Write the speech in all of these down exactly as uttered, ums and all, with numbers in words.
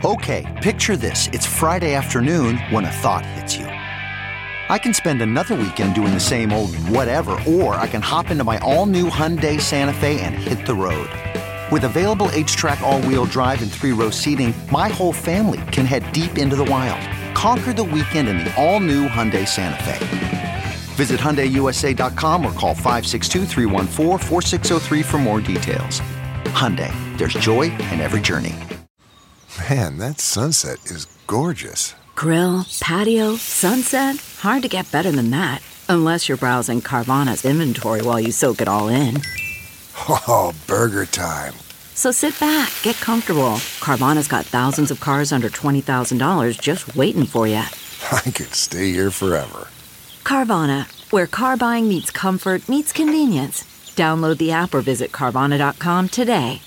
Okay, picture this. It's Friday afternoon when a thought hits you. I can spend another weekend doing the same old whatever, or I can hop into my all-new Hyundai Santa Fe and hit the road. With available H-Track all-wheel drive and three-row seating, my whole family can head deep into the wild. Conquer the weekend in the all-new Hyundai Santa Fe. Visit Hyundai U S A dot com or call five six two, three one four, four six zero three for more details. Hyundai, there's joy in every journey. Man, that sunset is gorgeous. Grill, patio, sunset. Hard to get better than that. Unless you're browsing Carvana's inventory while you soak it all in. Oh, burger time. So sit back, get comfortable. Carvana's got thousands of cars under twenty thousand dollars just waiting for you. I could stay here forever. Carvana, where car buying meets comfort meets convenience. Download the app or visit Carvana dot com today.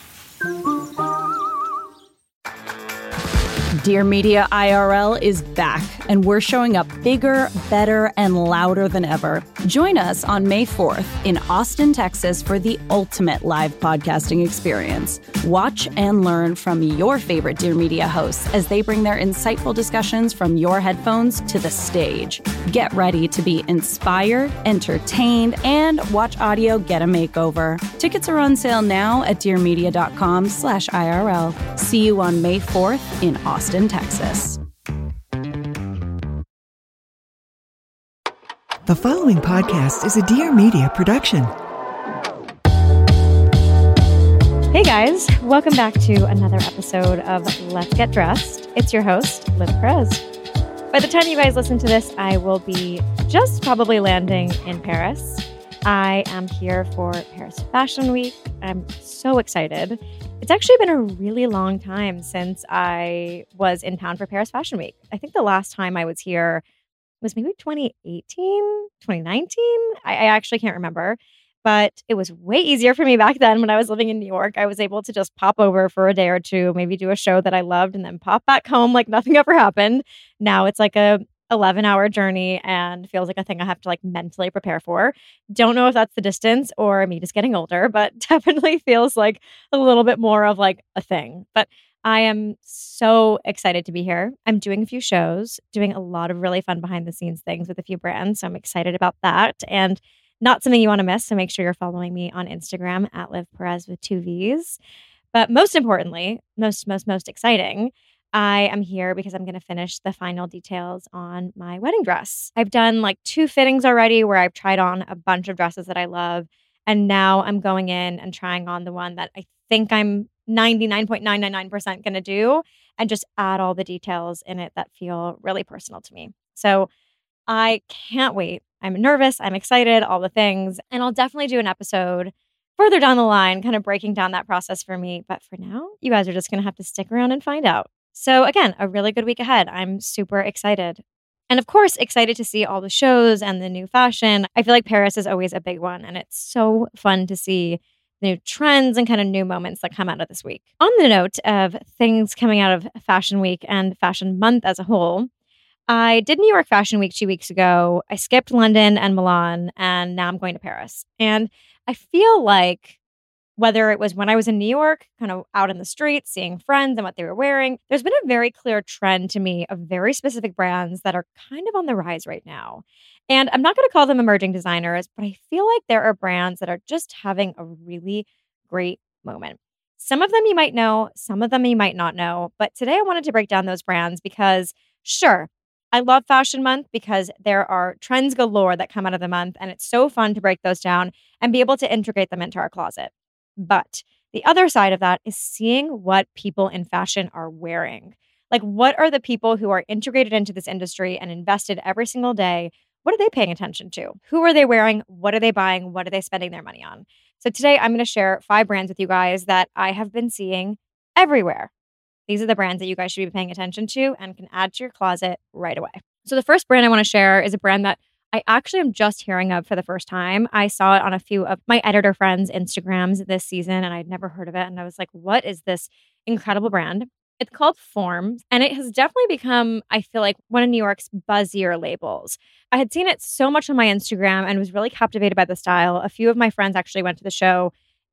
Dear Media I R L is back, and we're showing up bigger, better, and louder than ever. Join us on May fourth in Austin, Texas for the ultimate live podcasting experience. Watch and learn from your favorite Dear Media hosts as they bring their insightful discussions from your headphones to the stage. Get ready to be inspired, entertained, and watch audio get a makeover. Tickets are on sale now at dear media dot com slash I R L. See you on May fourth in Austin, Texas. The following podcast is a Dear Media production. Hey guys, welcome back to another episode of Let's Get Dressed. It's your host, Liv Perez. By the time you guys listen to this, I will be just probably landing in Paris. I am here for Paris Fashion Week. I'm so excited. It's actually been a really long time since I was in town for Paris Fashion Week. I think the last time I was here was maybe twenty eighteen, twenty nineteen. I, I actually can't remember, but it was way easier for me back then when I was living in New York. I was able to just pop over for a day or two, maybe do a show that I loved, and then pop back home like nothing ever happened. Now it's like a eleven hour journey and feels like a thing I have to like mentally prepare for. Don't know if that's the distance or me just getting older, but definitely feels like a little bit more of like a thing. But I am so excited to be here. I'm doing a few shows, doing a lot of really fun behind the scenes things with a few brands. So I'm excited about that, and not something you want to miss. So make sure you're following me on Instagram at Liv Perez with two V's. But most importantly, most, most, most exciting, I am here because I'm going to finish the final details on my wedding dress. I've done like two fittings already where I've tried on a bunch of dresses that I love. And now I'm going in and trying on the one that I think I'm ninety-nine point nine nine nine percent going to do, and just add all the details in it that feel really personal to me. So I can't wait. I'm nervous. I'm excited, all the things. And I'll definitely do an episode further down the line, kind of breaking down that process for me. But for now, you guys are just going to have to stick around and find out. So again, a really good week ahead. I'm super excited. And of course, excited to see all the shows and the new fashion. I feel like Paris is always a big one, and it's so fun to see new trends and kind of new moments that come out of this week. On the note of things coming out of Fashion Week and Fashion Month as a whole, I did New York Fashion Week two weeks ago. I skipped London and Milan, and now I'm going to Paris. And I feel like whether it was when I was in New York, kind of out in the streets, seeing friends and what they were wearing, there's been a very clear trend to me of very specific brands that are kind of on the rise right now. And I'm not going to call them emerging designers, but I feel like there are brands that are just having a really great moment. Some of them you might know, some of them you might not know. But today I wanted to break down those brands because, sure, I love Fashion Month because there are trends galore that come out of the month, and it's so fun to break those down and be able to integrate them into our closet. But the other side of that is seeing what people in fashion are wearing. Like, what are the people who are integrated into this industry and invested every single day? What are they paying attention to? Who are they wearing? What are they buying? What are they spending their money on? So today I'm going to share five brands with you guys that I have been seeing everywhere. These are the brands that you guys should be paying attention to and can add to your closet right away. So the first brand I want to share is a brand that I actually am just hearing of for the first time. I saw it on a few of my editor friends' Instagrams this season, and I'd never heard of it. And I was like, what is this incredible brand? It's called Forms, and it has definitely become, I feel like, one of New York's buzzier labels. I had seen it so much on my Instagram and was really captivated by the style. A few of my friends actually went to the show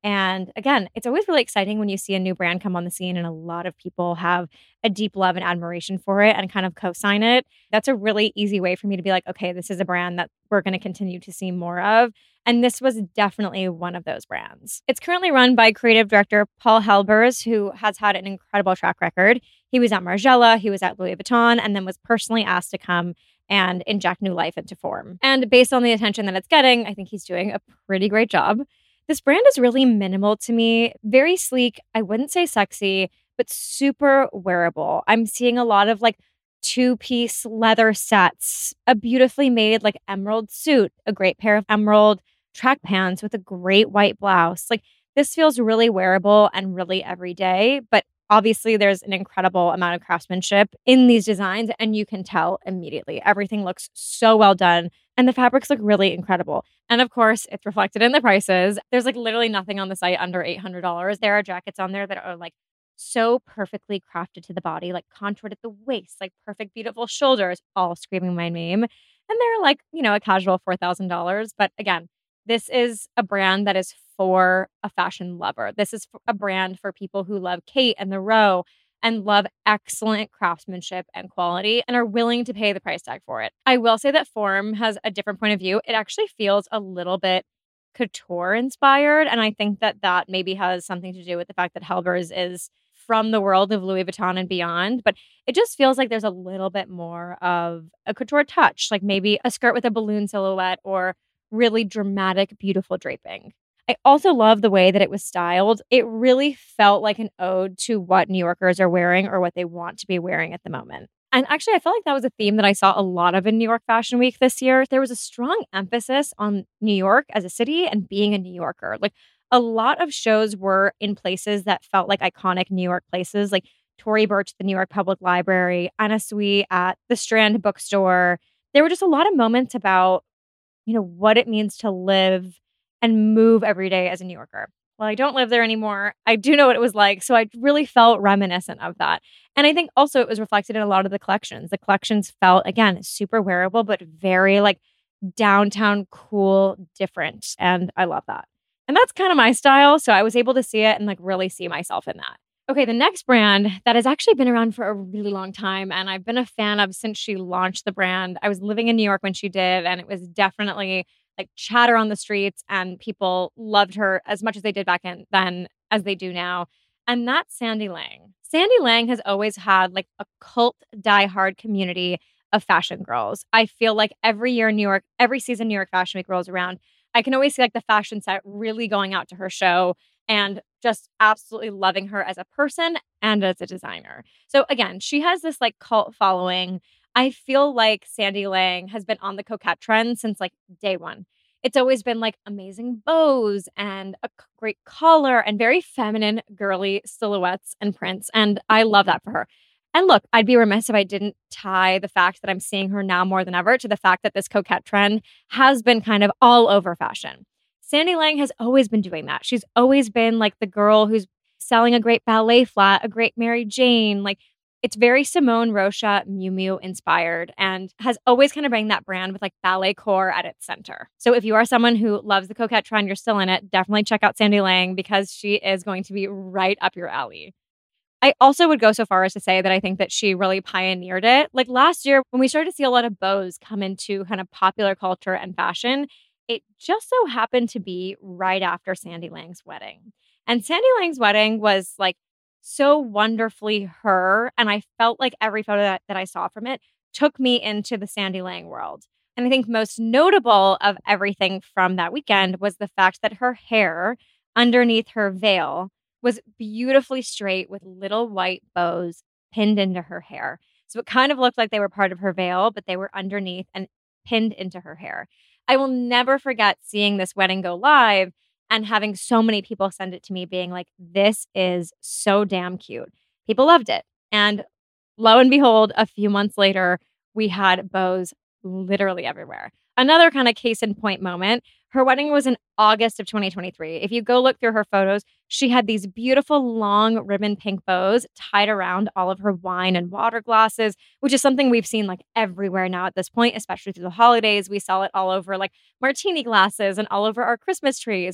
And again, it's always really exciting when you see a new brand come on the scene and a lot of people have a deep love and admiration for it and kind of co-sign it. That's a really easy way for me to be like, okay, this is a brand that we're going to continue to see more of. And this was definitely one of those brands. It's currently run by creative director Paul Helbers, who has had an incredible track record. He was at Margiela, he was at Louis Vuitton, and then was personally asked to come and inject new life into Form. And based on the attention that it's getting, I think he's doing a pretty great job. This brand is really minimal to me, very sleek. I wouldn't say sexy, but super wearable. I'm seeing a lot of like two-piece leather sets, a beautifully made like emerald suit, a great pair of emerald track pants with a great white blouse. Like this feels really wearable and really everyday, but obviously there's an incredible amount of craftsmanship in these designs and you can tell immediately. Everything looks so well done and the fabrics look really incredible. And of course, it's reflected in the prices. There's like literally nothing on the site under eight hundred dollars. There are jackets on there that are like so perfectly crafted to the body, like contoured at the waist, like perfect, beautiful shoulders, all screaming my name. And they're like, you know, a casual four thousand dollars. But again, this is a brand that is for a fashion lover. This is a brand for people who love Kate and the Row and love excellent craftsmanship and quality and are willing to pay the price tag for it. I will say that Form has a different point of view. It actually feels a little bit couture inspired. And I think that that maybe has something to do with the fact that Helbers is from the world of Louis Vuitton and beyond. But it just feels like there's a little bit more of a couture touch, like maybe a skirt with a balloon silhouette or really dramatic, beautiful draping. I also love the way that it was styled. It really felt like an ode to what New Yorkers are wearing or what they want to be wearing at the moment. And actually, I felt like that was a theme that I saw a lot of in New York Fashion Week this year. There was a strong emphasis on New York as a city and being a New Yorker. Like a lot of shows were in places that felt like iconic New York places, like Tory Burch at the New York Public Library, Anna Sui at the Strand Bookstore. There were just a lot of moments about, you know, what it means to live and move every day as a New Yorker. Well, I don't live there anymore. I do know what it was like. So I really felt reminiscent of that. And I think also it was reflected in a lot of the collections. The collections felt, again, super wearable, but very like downtown cool, different. And I love that. And that's kind of my style. So I was able to see it and like really see myself in that. Okay, the next brand that has actually been around for a really long time and I've been a fan of since she launched the brand. I was living in New York when she did, and it was definitely like chatter on the streets and people loved her as much as they did back in then as they do now. And that's Sandy Lang. Sandy Lang has always had like a cult diehard community of fashion girls. I feel like every year in New York, every season New York Fashion Week rolls around, I can always see like the fashion set really going out to her show and just absolutely loving her as a person and as a designer. So again, she has this like cult following. I feel like Sandy Lang has been on the coquette trend since like day one. It's always been like amazing bows and a great collar and very feminine, girly silhouettes and prints. And I love that for her. And look, I'd be remiss if I didn't tie the fact that I'm seeing her now more than ever to the fact that this coquette trend has been kind of all over fashion. Sandy Lang has always been doing that. She's always been like the girl who's selling a great ballet flat, a great Mary Jane. Like it's very Simone Rocha, Miu Miu inspired and has always kind of bring that brand with like ballet core at its center. So if you are someone who loves the coquette trend, you're still in it, definitely check out Sandy Lang because she is going to be right up your alley. I also would go so far as to say that I think that she really pioneered it. Like last year, when we started to see a lot of bows come into kind of popular culture and fashion, it just so happened to be right after Sandy Lang's wedding. And Sandy Lang's wedding was like so wonderfully her. And I felt like every photo that, that I saw from it took me into the Sandy Lang world. And I think most notable of everything from that weekend was the fact that her hair underneath her veil was beautifully straight with little white bows pinned into her hair. So it kind of looked like they were part of her veil, but they were underneath and pinned into her hair. I will never forget seeing this wedding go live and having so many people send it to me being like, this is so damn cute. People loved it. And lo and behold, a few months later, we had bows literally everywhere. Another kind of case in point moment, her wedding was in August of twenty twenty-three. If you go look through her photos, she had these beautiful long ribbon pink bows tied around all of her wine and water glasses, which is something we've seen like everywhere now at this point, especially through the holidays. We saw it all over like martini glasses and all over our Christmas trees. Well,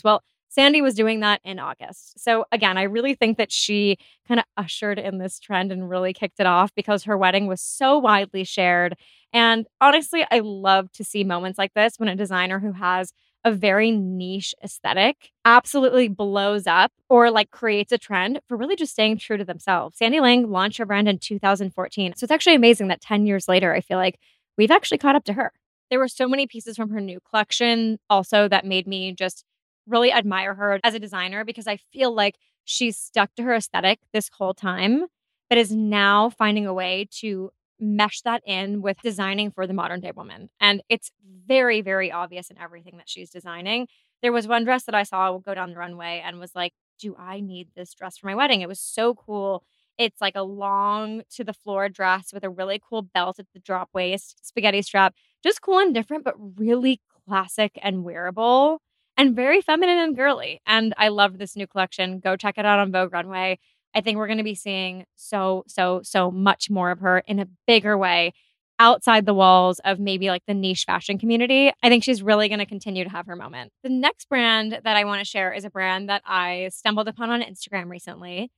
Sandy was doing that in August. So again, I really think that she kind of ushered in this trend and really kicked it off because her wedding was so widely shared. And honestly, I love to see moments like this when a designer who has a very niche aesthetic absolutely blows up or like creates a trend for really just staying true to themselves. Sandy Lang launched her brand in two thousand fourteen. So it's actually amazing that ten years later, I feel like we've actually caught up to her. There were so many pieces from her new collection also that made me just really admire her as a designer because I feel like she's stuck to her aesthetic this whole time, but is now finding a way to mesh that in with designing for the modern day woman. And it's very, very obvious in everything that she's designing. There was one dress that I saw go down the runway and was like, do I need this dress for my wedding? It was so cool. It's like a long to the floor dress with a really cool belt at the drop waist, spaghetti strap, just cool and different, but really classic and wearable and very feminine and girly. And I loved this new collection. Go check it out on Vogue Runway. I think we're going to be seeing so, so, so much more of her in a bigger way outside the walls of maybe like the niche fashion community. I think she's really going to continue to have her moment. The next brand that I want to share is a brand that I stumbled upon on Instagram recently.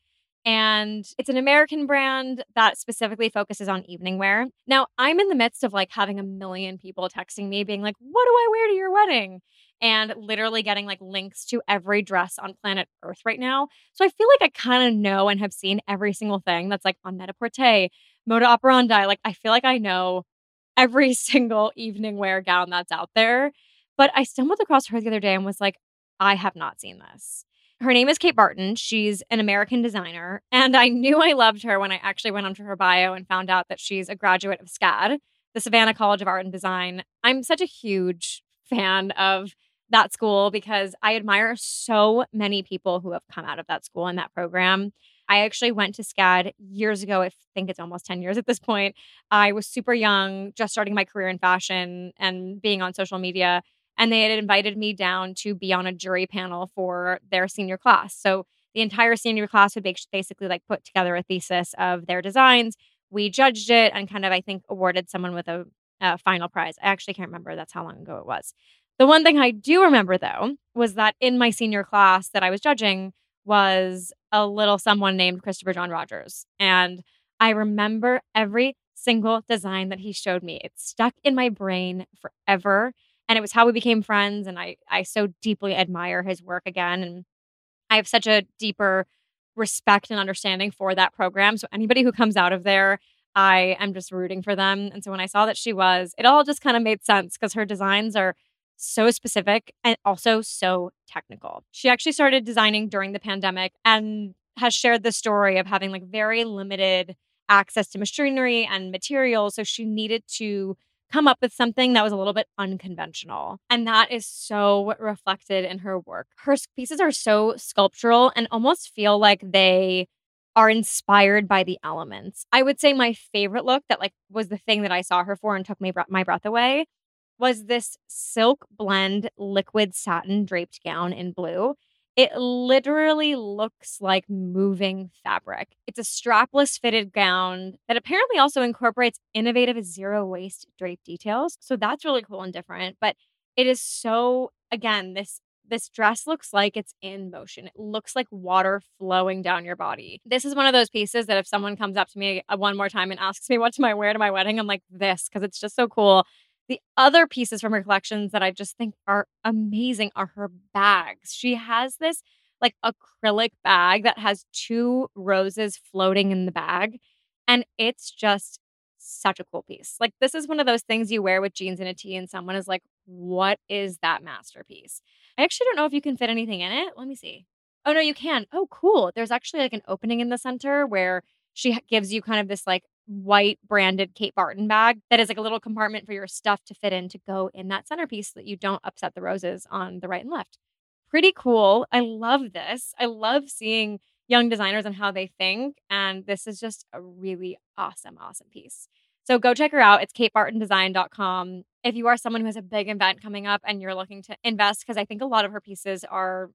And it's an American brand that specifically focuses on evening wear. Now, I'm in the midst of like having a million people texting me being like, what do I wear to your wedding? And literally getting like links to every dress on planet Earth right now. So I feel like I kind of know and have seen every single thing that's like on Net-a-Porter, Moda Operandi. Like I feel like I know every single evening wear gown that's out there. But I stumbled across her the other day and was like, I have not seen this. Her name is Kate Barton. She's an American designer. And I knew I loved her when I actually went onto her bio and found out that she's a graduate of SCAD, the Savannah College of Art and Design. I'm such a huge fan of that school because I admire so many people who have come out of that school and that program. I actually went to SCAD years ago. I think it's almost ten years at this point. I was super young, just starting my career in fashion and being on social media. And they had invited me down to be on a jury panel for their senior class. So the entire senior class would basically like put together a thesis of their designs. We judged it and kind of, I think, awarded someone with a, a final prize. I actually can't remember. That's how long ago it was. The one thing I do remember, though, was that in my senior class that I was judging was a little someone named Christopher John Rogers. And I remember every single design that he showed me. It stuck in my brain forever. And it was how we became friends. And I, I so deeply admire his work again. And I have such a deeper respect and understanding for that program. So anybody who comes out of there, I am just rooting for them. And so when I saw that she was, it all just kind of made sense because her designs are so specific and also so technical. She actually started designing during the pandemic and has shared the story of having like very limited access to machinery and materials. So she needed to come up with something that was a little bit unconventional. And that is so reflected in her work. Her pieces are so sculptural and almost feel like they are inspired by the elements. I would say my favorite look that like was the thing that I saw her for and took my, my breath away was this silk blend liquid satin draped gown in blue. It literally looks like moving fabric. It's a strapless fitted gown that apparently also incorporates innovative zero waste drape details. So that's really cool and different. But it is so, again, this this dress looks like it's in motion. It looks like water flowing down your body. This is one of those pieces that if someone comes up to me one more time and asks me what do I wear to my wedding, I'm like this because it's just so cool. The other pieces from her collections that I just think are amazing are her bags. She has this like acrylic bag that has two roses floating in the bag. And it's just such a cool piece. Like this is one of those things you wear with jeans and a tee and someone is like, what is that masterpiece? I actually don't know if you can fit anything in it. Let me see. Oh, no, you can. Oh, cool. There's actually like an opening in the center where she gives you kind of this like white branded Kate Barton bag that is like a little compartment for your stuff to fit in to go in that centerpiece so that you don't upset the roses on the right and left. Pretty cool. I love this. I love seeing young designers and how they think. And this is just a really awesome, awesome piece. So go check her out. It's kate barton design dot com. If you are someone who has a big event coming up and you're looking to invest, because I think a lot of her pieces are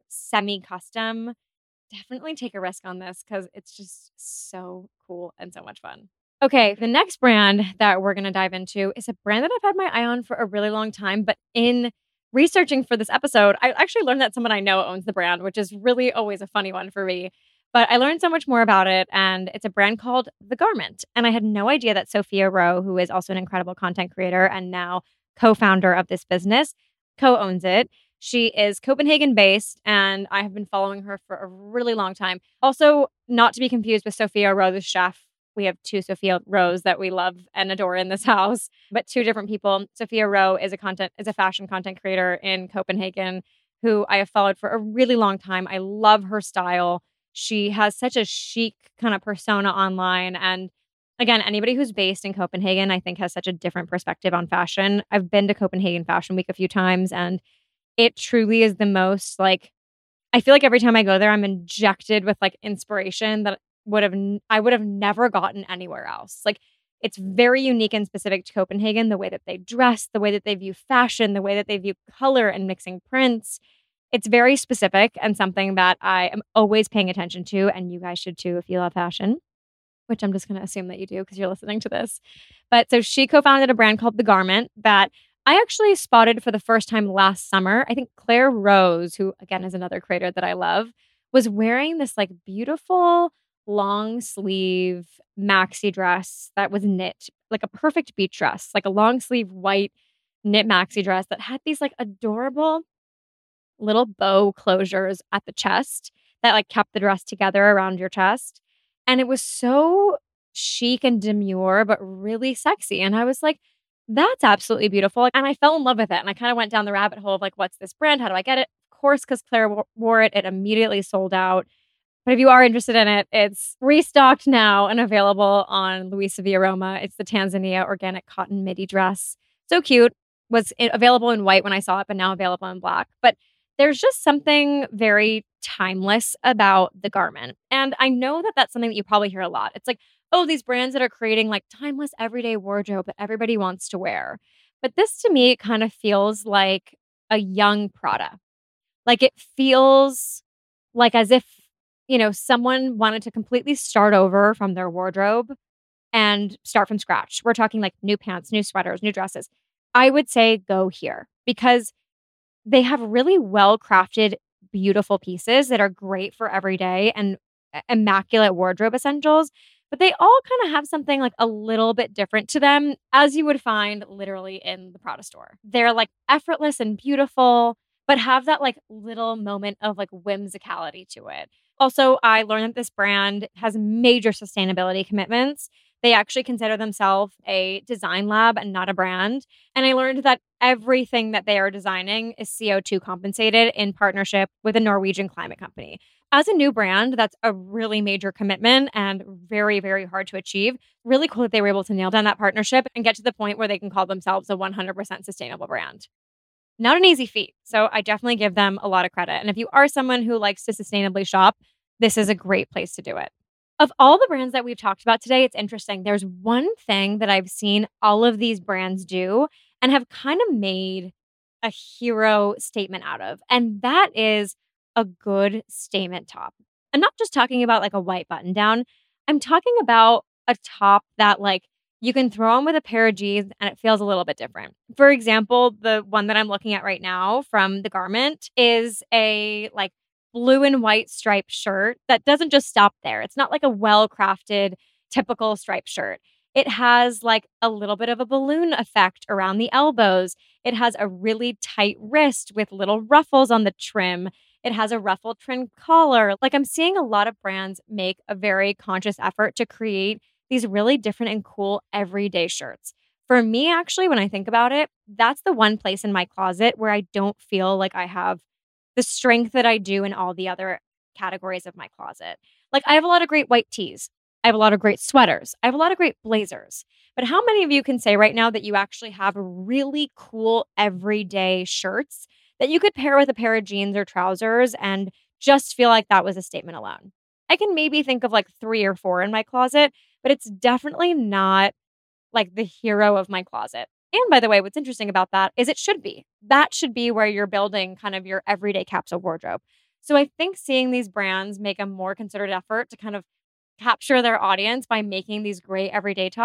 semi-custom, definitely take a risk on this because it's just so cool and so much fun. Okay, the next brand that we're going to dive into is a brand that I've had my eye on for a really long time, but in researching for this episode, I actually learned that someone I know owns the brand, which is really always a funny one for me. But I learned so much more about it, and it's a brand called The Garment. And I had no idea that Sophia Rowe, who is also an incredible content creator and now co-founder of this business, co-owns it. She is Copenhagen-based, and I have been following her for a really long time. Also, not to be confused with Sophia Rowe, the chef. We have two Sophia Rows that we love and adore in this house, but two different people. Sophia Rowe is a content is a fashion content creator in Copenhagen who I have followed for a really long time. I love her style. She has such a chic kind of persona online. And again, anybody who's based in Copenhagen, I think, has such a different perspective on fashion. I've been to Copenhagen Fashion Week a few times, and it truly is the most, like, I feel like every time I go there, I'm injected with like inspiration that would have I would have never gotten anywhere else. Like, it's very unique and specific to Copenhagen, the way that they dress, the way that they view fashion, the way that they view color and mixing prints. It's very specific and something that I am always paying attention to, and you guys should too if you love fashion, which I'm just going to assume that you do because you're listening to this. But so she co-founded a brand called The Garment that I actually spotted for the first time last summer. I think Claire Rose, who again is another creator that I love, was wearing this like beautiful long sleeve maxi dress that was knit, like a perfect beach dress, like a long sleeve white knit maxi dress that had these like adorable little bow closures at the chest that like kept the dress together around your chest. And it was so chic and demure, but really sexy. And I was like, that's absolutely beautiful. And I fell in love with it. And I kind of went down the rabbit hole of like, what's this brand? How do I get it? Of course, because Claire w- wore it, it immediately sold out. But if you are interested in it, it's restocked now and available on Luisa Via Roma. It's the Tanzania organic cotton midi dress. So cute. Was available in white when I saw it, but now available in black. But there's just something very timeless about The Garment. And I know that that's something that you probably hear a lot. It's like, oh, these brands that are creating like timeless everyday wardrobe that everybody wants to wear. But this to me kind of feels like a young Prada. Like it feels like as if, you know, someone wanted to completely start over from their wardrobe and start from scratch. We're talking like new pants, new sweaters, new dresses. I would say go here because they have really well-crafted, beautiful pieces that are great for every day and immaculate wardrobe essentials. But they all kind of have something like a little bit different to them, as you would find literally in the Prada store. They're like effortless and beautiful, but have that like little moment of like whimsicality to it. Also, I learned that this brand has major sustainability commitments. They actually consider themselves a design lab and not a brand. And I learned that everything that they are designing is C O two compensated in partnership with a Norwegian climate company. As a new brand, that's a really major commitment and very, very hard to achieve. Really cool that they were able to nail down that partnership and get to the point where they can call themselves a one hundred percent sustainable brand. Not an easy feat. So I definitely give them a lot of credit. And if you are someone who likes to sustainably shop, this is a great place to do it. Of all the brands that we've talked about today, it's interesting. There's one thing that I've seen all of these brands do and have kind of made a hero statement out of. And that is a good statement top. I'm not just talking about like a white button down. I'm talking about a top that like you can throw on with a pair of jeans and it feels a little bit different. For example, the one that I'm looking at right now from The Garment is a like blue and white striped shirt that doesn't just stop there. It's not like a well-crafted, typical striped shirt. It has like a little bit of a balloon effect around the elbows. It has a really tight wrist with little ruffles on the trim. It has a ruffled trim collar. Like I'm seeing a lot of brands make a very conscious effort to create these really different and cool everyday shirts. For me, actually, when I think about it, that's the one place in my closet where I don't feel like I have the strength that I do in all the other categories of my closet. Like I have a lot of great white tees. I have a lot of great sweaters. I have a lot of great blazers. But how many of you can say right now that you actually have really cool everyday shirts that you could pair with a pair of jeans or trousers and just feel like that was a statement alone? I can maybe think of like three or four in my closet, but it's definitely not like the hero of my closet. And by the way, what's interesting about that is it should be. That should be where you're building kind of your everyday capsule wardrobe. So I think seeing these brands make a more concerted effort to kind of capture their audience by making these great everyday tops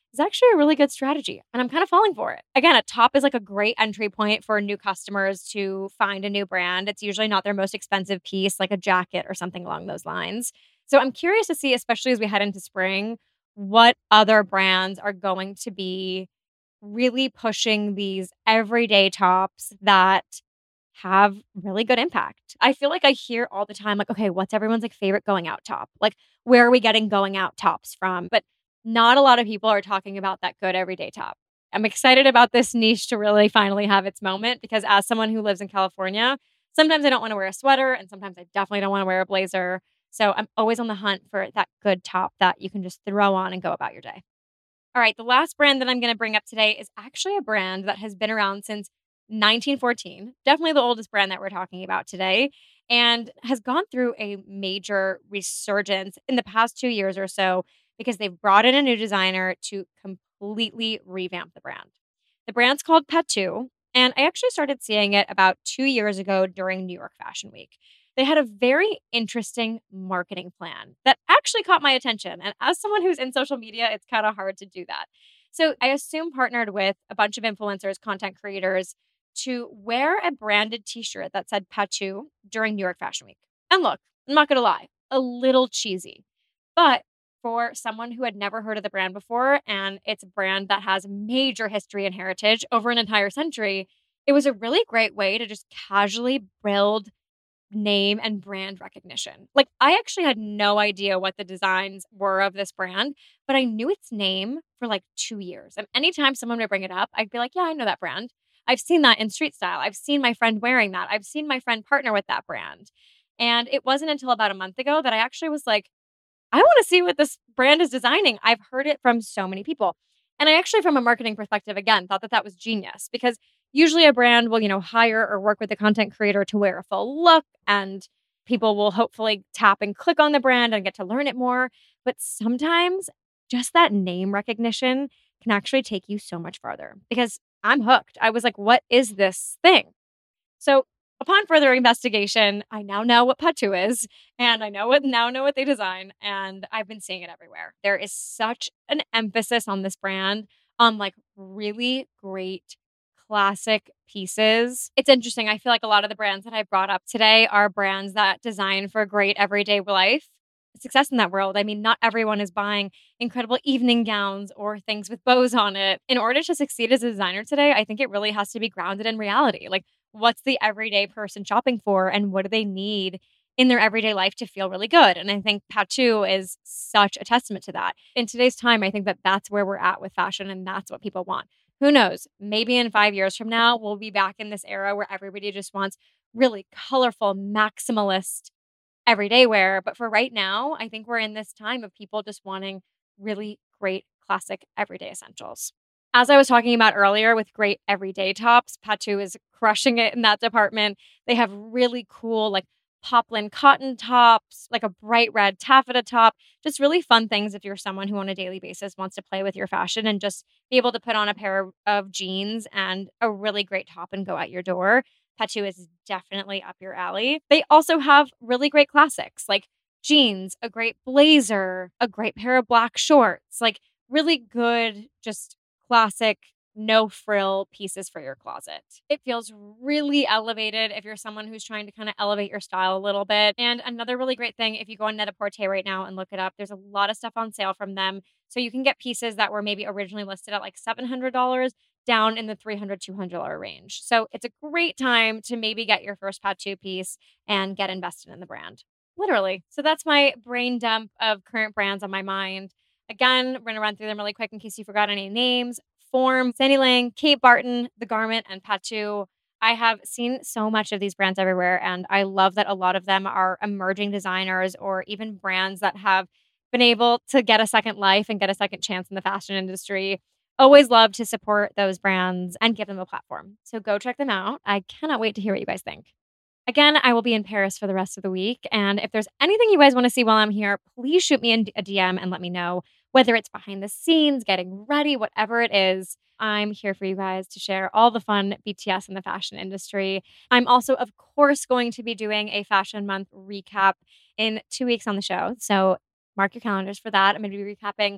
is actually a really good strategy. And I'm kind of falling for it. Again, a top is like a great entry point for new customers to find a new brand. It's usually not their most expensive piece, like a jacket or something along those lines. So I'm curious to see, especially as we head into spring, what other brands are going to be really pushing these everyday tops that have really good impact. I feel like I hear all the time, like, okay, what's everyone's like favorite going out top? Like, where are we getting going out tops from? But not a lot of people are talking about that good everyday top. I'm excited about this niche to really finally have its moment because as someone who lives in California, sometimes I don't want to wear a sweater and sometimes I definitely don't want to wear a blazer. So I'm always on the hunt for that good top that you can just throw on and go about your day. All right, the last brand that I'm going to bring up today is actually a brand that has been around since nineteen fourteen, definitely the oldest brand that we're talking about today, and has gone through a major resurgence in the past two years or so because they've brought in a new designer to completely revamp the brand. The brand's called Patou, and I actually started seeing it about two years ago during New York Fashion Week. They had a very interesting marketing plan that actually caught my attention. And as someone who's in social media, it's kind of hard to do that. So I assume partnered with a bunch of influencers, content creators to wear a branded t-shirt that said Patou during New York Fashion Week. And look, I'm not going to lie, a little cheesy. But for someone who had never heard of the brand before, and it's a brand that has major history and heritage over an entire century, it was a really great way to just casually build name and brand recognition. Like, I actually had no idea what the designs were of this brand, but I knew its name for like two years. And anytime someone would bring it up, I'd be like, yeah, I know that brand. I've seen that in street style. I've seen my friend wearing that. I've seen my friend partner with that brand. And it wasn't until about a month ago that I actually was like, I want to see what this brand is designing. I've heard it from so many people. And I actually, from a marketing perspective, again, thought that that was genius because usually a brand will, you know, hire or work with a content creator to wear a full look and people will hopefully tap and click on the brand and get to learn it more. But sometimes just that name recognition can actually take you so much farther because I'm hooked. I was like, what is this thing? So upon further investigation, I now know what Patou is and I know what now know what they design and I've been seeing it everywhere. There is such an emphasis on this brand on like really great classic pieces. It's interesting. I feel like a lot of the brands that I brought up today are brands that design for great everyday life. Success in that world. I mean, not everyone is buying incredible evening gowns or things with bows on it. In order to succeed as a designer today, I think it really has to be grounded in reality. Like, what's the everyday person shopping for and what do they need in their everyday life to feel really good? And I think Patou is such a testament to that. In today's time, I think that that's where we're at with fashion and that's what people want. Who knows? Maybe in five years from now, we'll be back in this era where everybody just wants really colorful, maximalist everyday wear. But for right now, I think we're in this time of people just wanting really great classic everyday essentials. As I was talking about earlier with great everyday tops, Patou is crushing it in that department. They have really cool like poplin cotton tops, like a bright red taffeta top, just really fun things if you're someone who on a daily basis wants to play with your fashion and just be able to put on a pair of jeans and a really great top and go out your door. Patou is definitely up your alley. They also have really great classics like jeans, a great blazer, a great pair of black shorts, like really good, just classic, no frill pieces for your closet. It feels really elevated if you're someone who's trying to kind of elevate your style a little bit. And another really great thing, if you go on Net-a-Porter right now and look it up, there's a lot of stuff on sale from them. So you can get pieces that were maybe originally listed at like seven hundred dollars down in the three hundred dollars, two hundred dollars range. So it's a great time to maybe get your first Patou piece and get invested in the brand. Literally. So that's my brain dump of current brands on my mind. Again, we're going to run through them really quick in case you forgot any names. Form, Sandy Lang, Kate Barton, The Garment, and Patou. I have seen so much of these brands everywhere, and I love that a lot of them are emerging designers or even brands that have been able to get a second life and get a second chance in the fashion industry. Always love to support those brands and give them a platform. So go check them out. I cannot wait to hear what you guys think. Again, I will be in Paris for the rest of the week, and if there's anything you guys want to see while I'm here, please shoot me a D M and let me know. Whether it's behind the scenes, getting ready, whatever it is, I'm here for you guys to share all the fun B T S in the fashion industry. I'm also, of course, going to be doing a Fashion Month recap in two weeks on the show. So mark your calendars for that. I'm going to be recapping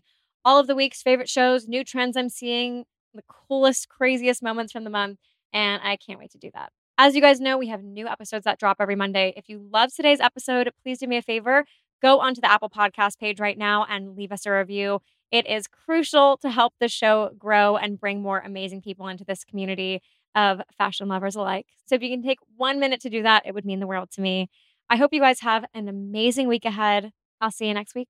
all of the week's favorite shows, new trends I'm seeing, the coolest, craziest moments from the month, and I can't wait to do that. As you guys know, we have new episodes that drop every Monday. If you love today's episode, please do me a favor. Go onto the Apple Podcast page right now and leave us a review. It is crucial to help the show grow and bring more amazing people into this community of fashion lovers alike. So if you can take one minute to do that, it would mean the world to me. I hope you guys have an amazing week ahead. I'll see you next week.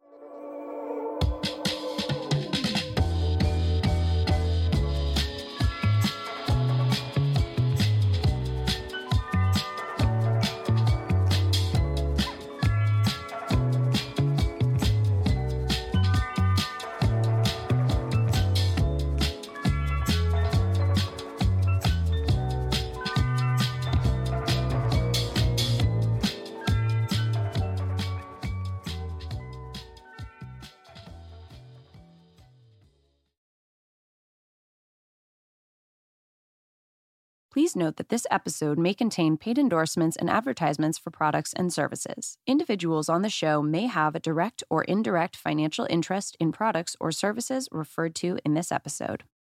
Please note that this episode may contain paid endorsements and advertisements for products and services. Individuals on the show may have a direct or indirect financial interest in products or services referred to in this episode.